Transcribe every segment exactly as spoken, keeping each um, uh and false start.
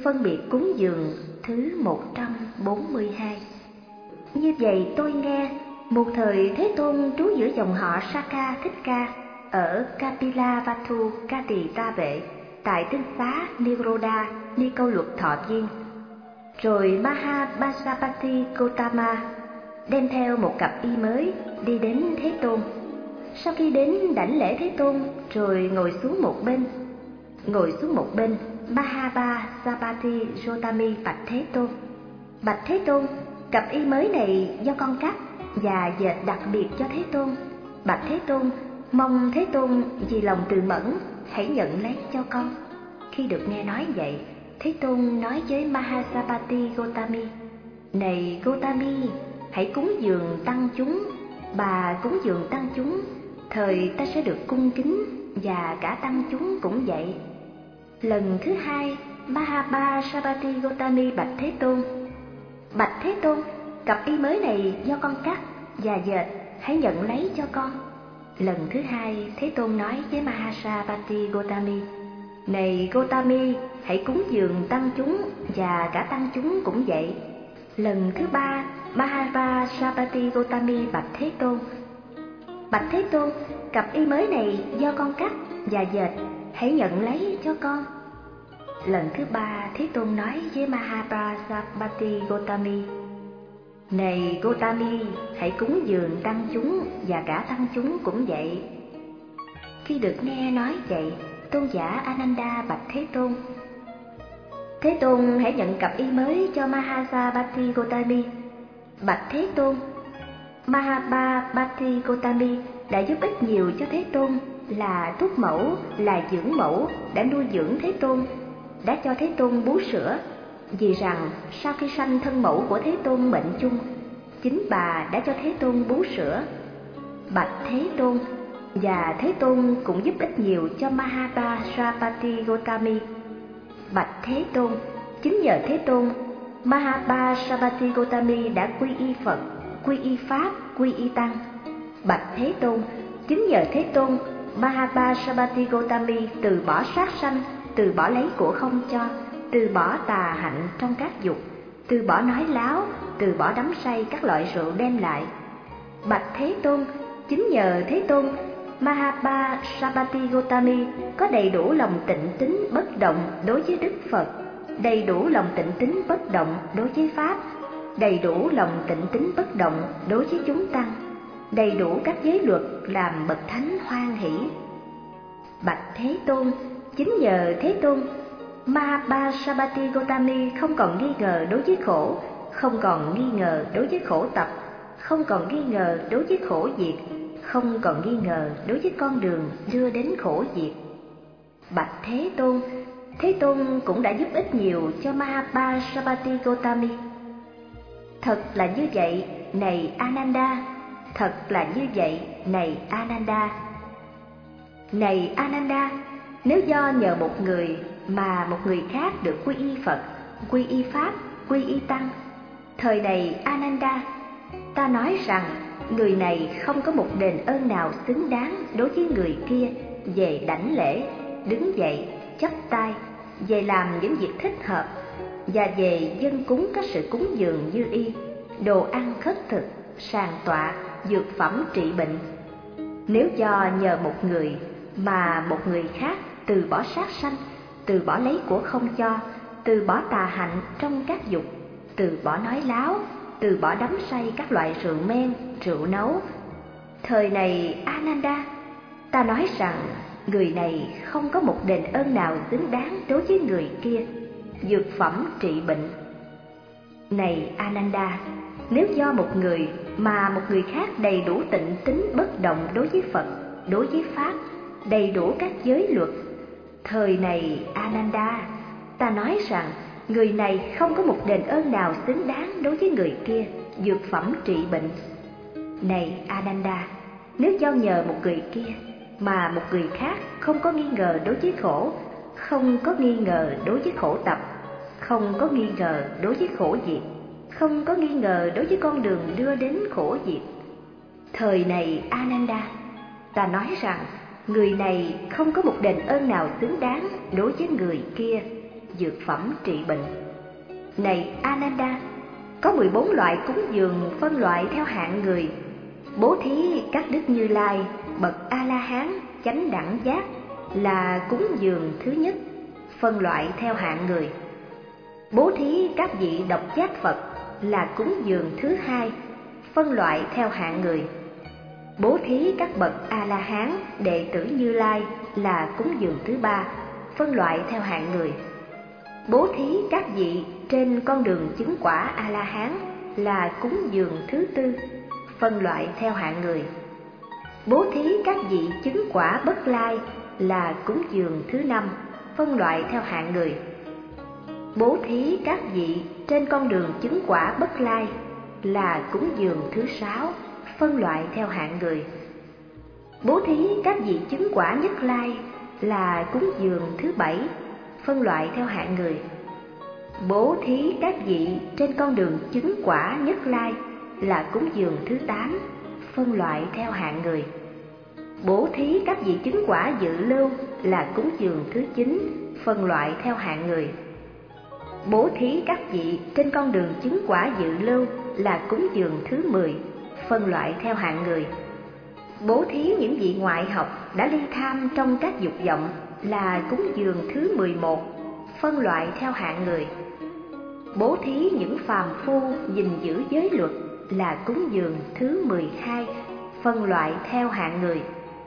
phân biệt cúng dường thứ một trăm bốn mươi hai. Như vậy tôi nghe, một thời Thế Tôn trú giữa dòng họ Sakha Thích Ca ở Kapilavatthu Ca Tỳ Ta Vệ tại tinh xá Niroda Ni Câu Luật Thọ Viên. Rồi Mahabhasapati Gotama đem theo một cặp y mới đi đến Thế Tôn. Sau khi đến đảnh lễ Thế Tôn rồi ngồi xuống một bên. Ngồi xuống một bên, Mahabhasapati Gotami bạch Thế Tôn: Bạch Thế Tôn, cặp y mới này do con cắt và dệt đặc biệt cho Thế Tôn. Bạch Thế Tôn, mong Thế Tôn vì lòng từ mẫn hãy nhận lấy cho con. Khi được nghe nói vậy, Thế Tôn nói với Mahasapati Gotami: Này Gotami, hãy cúng dường tăng chúng. Bà cúng dường tăng chúng, thời ta sẽ được cung kính, và cả tăng chúng cũng vậy. Lần thứ hai, Mahabhasapati Gotami bạch Thế Tôn: Bạch Thế Tôn, cặp y mới này do con cắt và dệt, hãy nhận lấy cho con. Lần thứ hai, Thế Tôn nói với Mahasapati Gotami: Này Gotami, hãy cúng dường tăng chúng, và cả tăng chúng cũng vậy. Lần thứ ba, Mahabhasapati Gotami bạch Thế Tôn: Bạch Thế Tôn, cặp y mới này do con cắt và dệt, hãy nhận lấy cho con. Lần thứ ba, Thế Tôn nói với Mahabhasapati Gotami: Này Gotami, hãy cúng dường tăng chúng, và cả tăng chúng cũng vậy. Khi được nghe nói vậy, tôn giả Ananda bạch Thế Tôn: Thế Tôn hãy nhận cặp y mới cho Mahasapati Gotami. Bạch Thế Tôn, Mahabhasapati Gotami đã giúp ích nhiều cho Thế Tôn, là thúc mẫu, là dưỡng mẫu, đã nuôi dưỡng Thế Tôn, đã cho Thế Tôn bú sữa. Vì rằng sau khi sanh thân mẫu của Thế Tôn mệnh chung, chính bà đã cho Thế Tôn bú sữa. Bạch Thế Tôn, và Thế Tôn cũng giúp ích nhiều cho Mahabhasapati Gotami. Bạch Thế Tôn, chính nhờ Thế Tôn, Mahabhasapati Gotami đã quy y Phật, quy y Pháp, quy y Tăng. Bạch Thế Tôn, chính nhờ Thế Tôn, Mahabhasapati Gotami từ bỏ sát sanh, từ bỏ lấy của không cho, từ bỏ tà hạnh trong các dục, từ bỏ nói láo, từ bỏ đắm say các loại rượu đem lại. Bạch Thế Tôn, chính nhờ Thế Tôn, Mahabhasapati Gotami có đầy đủ lòng tịnh tín bất động đối với Đức Phật, đầy đủ lòng tịnh tín bất động đối với Pháp, đầy đủ lòng tịnh tín bất động đối với chúng tăng, đầy đủ các giới luật làm bậc thánh hoan hỷ. Bạch Thế Tôn, chính nhờ Thế Tôn, Mahabhasapati Gotami không còn nghi ngờ đối với khổ, không còn nghi ngờ đối với khổ tập, không còn nghi ngờ đối với khổ diệt, không còn nghi ngờ đối với con đường đưa đến khổ diệt. Bạch Thế Tôn, Thế Tôn cũng đã giúp ích nhiều cho Mahabhasapati Gotami. Thật là như vậy, này Ananda, thật là như vậy, này Ananda. Này Ananda, nếu do nhờ một người mà một người khác được quy y Phật, quy y Pháp, quy y Tăng, thời này Ananda, ta nói rằng người này không có một đền ơn nào xứng đáng đối với người kia về đảnh lễ, đứng dậy, chắp tay, về làm những việc thích hợp, và về dân cúng các sự cúng dường như y, đồ ăn khất thực, sàng tọa, dược phẩm trị bệnh. Nếu do nhờ một người mà một người khác từ bỏ sát sanh, từ bỏ lấy của không cho, từ bỏ tà hạnh trong các dục, từ bỏ nói láo, từ bỏ đắm say các loại rượu men, rượu nấu, thời này Ananda, ta nói rằng người này không có một đền ơn nào xứng đáng đối với người kia, dược phẩm trị bệnh. Này Ananda, nếu do một người mà một người khác đầy đủ tịnh tín bất động đối với Phật, đối với Pháp, đầy đủ các giới luật, thời này Ananda, ta nói rằng người này không có một đền ơn nào xứng đáng đối với người kia, dược phẩm trị bệnh. Này Ananda, nếu do nhờ một người kia mà một người khác không có nghi ngờ đối với khổ, không có nghi ngờ đối với khổ tập, không có nghi ngờ đối với khổ diệt, không có nghi ngờ đối với con đường đưa đến khổ diệt, thời này Ananda, ta nói rằng người này không có một đền ơn nào xứng đáng đối với người kia, dược phẩm trị bệnh. Này Ananda, có mười bốn loại cúng dường phân loại theo hạng người. Bố thí các đức Như Lai, bậc A-la-hán, chánh đẳng giác là cúng dường thứ nhất, phân loại theo hạng người. Bố thí các vị độc giác Phật là cúng dường thứ hai, phân loại theo hạng người. Bố thí các bậc A-la-hán, đệ tử Như Lai là cúng dường thứ ba, phân loại theo hạng người. Bố thí các vị trên con đường chứng quả A-la-hán là cúng dường thứ tư, phân loại theo hạng người. Bố thí các vị chứng quả Bất Lai là cúng dường thứ năm, phân loại theo hạng người. Bố thí các vị trên con đường chứng quả Bất Lai là cúng dường thứ sáu, phân loại theo hạng người. Bố thí các vị chứng quả Nhất Lai là cúng dường thứ bảy, phân loại theo hạng người. Bố thí các vị trên con đường chứng quả Nhất Lai là cúng dường thứ tám, phân loại theo hạng người. Bố thí các vị chứng quả Dự Lưu là cúng dường thứ chín, phân loại theo hạng người. Bố thí các vị trên con đường chứng quả Dự Lưu là cúng dường thứ mười, phân loại theo hạng người. Bố thí những vị ngoại học đã ly tham trong các dục vọng là cúng dường thứ mười một, phân loại theo hạng người. Bố thí những phàm phu gìn giữ giới luật là cúng dường thứ mười hai, phân loại theo hạng người.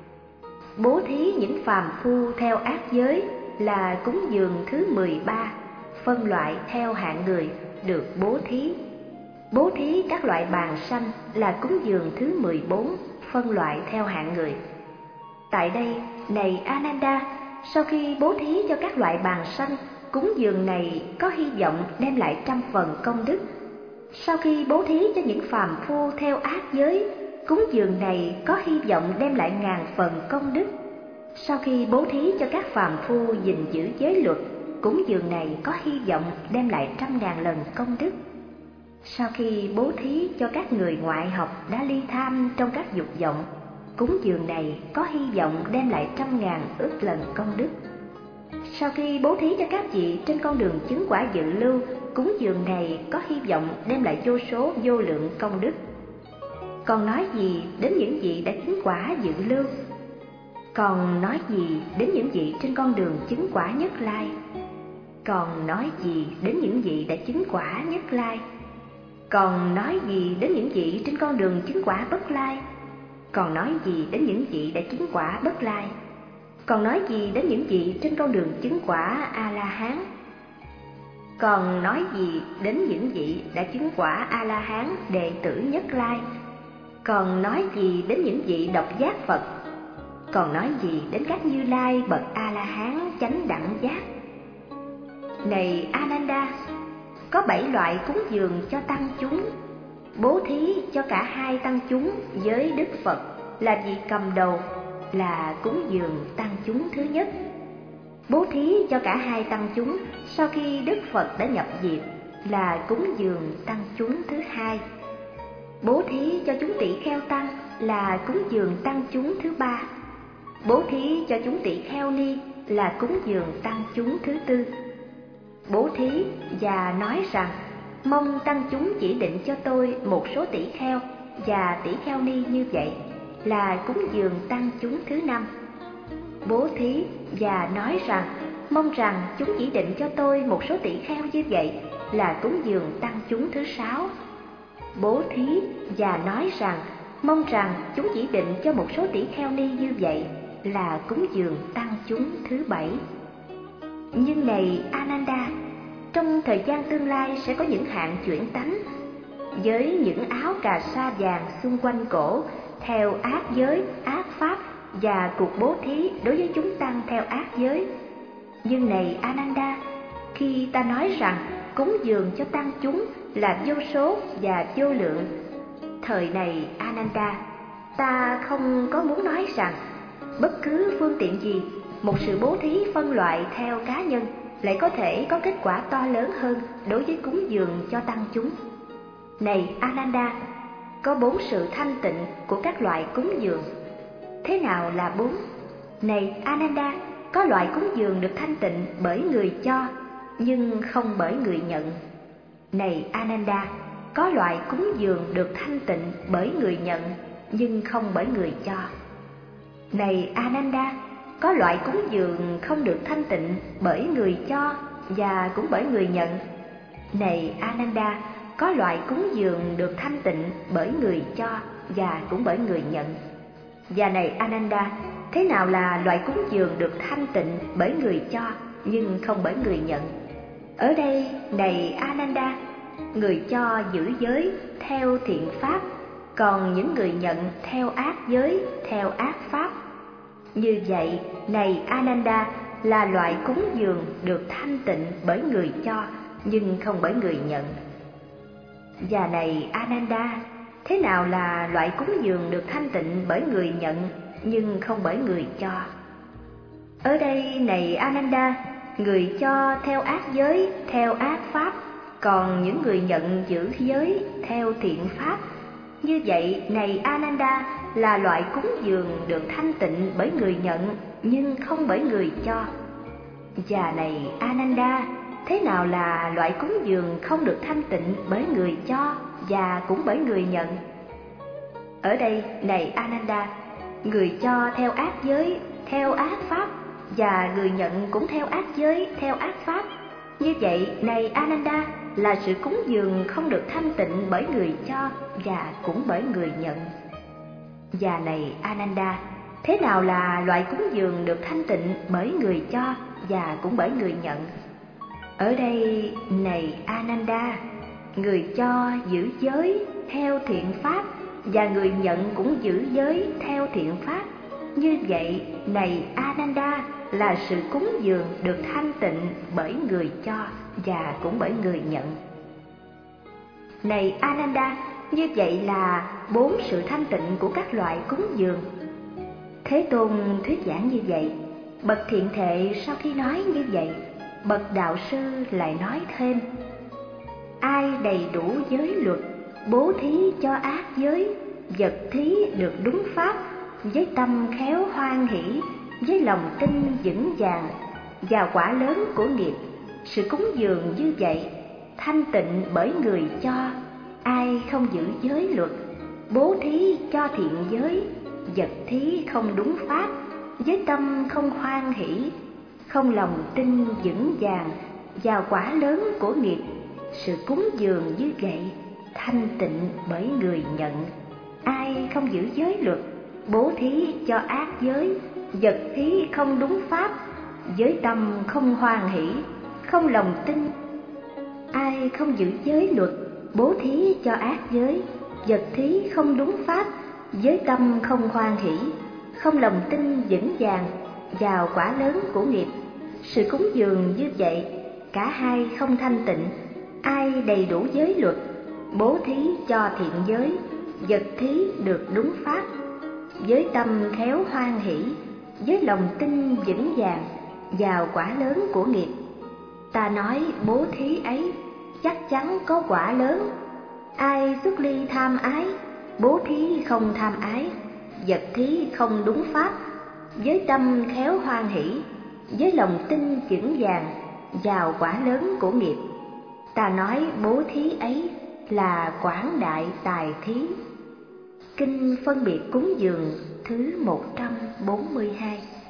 Bố thí những phàm phu theo ác giới là cúng dường thứ mười ba, phân loại theo hạng người được bố thí. Bố thí các loại bàng sanh là cúng dường thứ mười bốn, phân loại theo hạng người. Tại đây, này Ananda, sau khi bố thí cho các loại bàng sanh, cúng dường này có hy vọng đem lại trăm phần công đức. Sau khi bố thí cho những phàm phu theo ác giới, cúng dường này có hy vọng đem lại ngàn phần công đức. Sau khi bố thí cho các phàm phu gìn giữ giới luật, cúng dường này có hy vọng đem lại trăm ngàn lần công đức. Sau khi bố thí cho các người ngoại học đã ly tham trong các dục vọng, cúng dường này có hy vọng đem lại trăm ngàn ức lần công đức. Sau khi bố thí cho các vị trên con đường chứng quả Dự Lưu, cúng dường này có hy vọng đem lại vô số vô lượng công đức. Còn nói gì đến những vị đã chứng quả Dự Lưu? Còn nói gì đến những vị trên con đường chứng quả Nhất Lai? Còn nói gì đến những vị đã chứng quả Nhất Lai? Còn nói gì đến những vị trên con đường chứng quả Bất Lai? Còn nói gì đến những vị đã chứng quả Bất Lai? Còn nói gì đến những vị trên con đường chứng quả A-la-hán? Còn nói gì đến những vị đã chứng quả A-la-hán đệ tử Nhất Lai? Còn nói gì đến những vị độc giác Phật? Còn nói gì đến các Như Lai bậc A-la-hán chánh đẳng giác? Này Ananda, có bảy loại cúng dường cho tăng chúng. Bố thí cho cả hai tăng chúng với Đức Phật là vị cầm đầu là cúng dường tăng chúng thứ nhất. Bố thí cho cả hai tăng chúng sau khi Đức Phật đã nhập diệt là cúng dường tăng chúng thứ hai. Bố thí cho chúng tỷ kheo tăng là cúng dường tăng chúng thứ ba. Bố thí cho chúng tỷ kheo ni là cúng dường tăng chúng thứ tư. Bố thí và nói rằng mong tăng chúng chỉ định cho tôi một số tỷ kheo và tỷ kheo ni như vậy là cúng dường tăng chúng thứ năm. Bố thí và nói rằng mong rằng chúng chỉ định cho tôi một số tỷ kheo như vậy là cúng dường tăng chúng thứ sáu. Bố thí và nói rằng mong rằng chúng chỉ định cho một số tỷ kheo ni như vậy là cúng dường tăng chúng thứ bảy. Nhưng này Ananda, trong thời gian tương lai sẽ có những hạng chuyển tánh với những áo cà sa vàng xung quanh cổ theo ác giới, ác pháp và cuộc bố thí đối với chúng tăng theo ác giới. Nhưng này Ananda, khi ta nói rằng cúng dường cho tăng chúng là vô số và vô lượng, thời này Ananda, ta không có muốn nói rằng bất cứ phương tiện gì một sự bố thí phân loại theo cá nhân lại có thể có kết quả to lớn hơn đối với cúng dường cho tăng chúng. Này Ananda, có bốn sự thanh tịnh của các loại cúng dường. Thế nào là bốn? Này Ananda, có loại cúng dường được thanh tịnh bởi người cho, nhưng không bởi người nhận. Này Ananda, có loại cúng dường được thanh tịnh bởi người nhận, nhưng không bởi người cho. Này Ananda, có loại cúng dường không được thanh tịnh bởi người cho và cũng bởi người nhận. Này Ananda, có loại cúng dường được thanh tịnh bởi người cho và cũng bởi người nhận. Và này Ananda, thế nào là loại cúng dường được thanh tịnh bởi người cho nhưng không bởi người nhận? Ở đây, này Ananda, người cho giữ giới theo thiện pháp, còn những người nhận theo ác giới, theo ác pháp. Như vậy, này Ananda, là loại cúng dường được thanh tịnh bởi người cho nhưng không bởi người nhận. Và này Ananda, thế nào là loại cúng dường được thanh tịnh bởi người nhận nhưng không bởi người cho? Ở đây, này Ananda, người cho theo ác giới, theo ác pháp, còn những người nhận giữ giới theo thiện pháp. Như vậy, này Ananda, là loại cúng dường được thanh tịnh bởi người nhận nhưng không bởi người cho. Và này Ananda, thế nào là loại cúng dường không được thanh tịnh bởi người cho và cũng bởi người nhận? Ở đây, này Ananda, người cho theo ác giới, theo ác pháp, và người nhận cũng theo ác giới, theo ác pháp. Như vậy, này Ananda, là sự cúng dường không được thanh tịnh bởi người cho và cũng bởi người nhận. Và này Ananda, thế nào là loại cúng dường được thanh tịnh bởi người cho và cũng bởi người nhận? Ở đây, này Ananda, người cho giữ giới theo thiện pháp và người nhận cũng giữ giới theo thiện pháp. Như vậy, này Ananda, là sự cúng dường được thanh tịnh bởi người cho và cũng bởi người nhận. Này Ananda, như vậy là bốn sự thanh tịnh của các loại cúng dường. Thế Tôn thuyết giảng như vậy. Bậc thiện thệ sau khi nói như vậy, bậc đạo sư lại nói thêm: ai đầy đủ giới luật, bố thí cho ác giới, vật thí được đúng pháp, với tâm khéo hoan hỷ, với lòng tin vững vàng, vào quả lớn của nghiệp. Sự cúng dường như vậy, thanh tịnh bởi người cho, ai không giữ giới luật, bố thí cho thiện giới, vật thí không đúng pháp, với tâm không hoan hỷ, không lòng tin vững vàng, vào quả lớn của nghiệp. Sự cúng dường như vậy, thanh tịnh bởi người nhận, ai không giữ giới luật, bố thí cho ác giới, vật thí không đúng pháp, với tâm không hoan hỷ, không lòng tin. Ai không giữ giới luật, bố thí cho ác giới, vật thí không đúng pháp, với tâm không hoan hỷ, không lòng tin vững vàng, vào quả lớn của nghiệp. Sự cúng dường như vậy, cả hai không thanh tịnh. Ai đầy đủ giới luật, bố thí cho thiện giới, vật thí được đúng pháp, với tâm khéo hoan hỷ, với lòng tin vững vàng, vào quả lớn của nghiệp. Ta nói bố thí ấy chắc chắn có quả lớn. Ai xuất ly tham ái, bố thí không tham ái, vật thí không đúng pháp, với tâm khéo hoan hỷ, với lòng tin vững vàng, vào quả lớn của nghiệp. Ta nói bố thí ấy là quảng đại tài thí. Kinh phân biệt cúng dường thứ một trăm bốn mươi hai.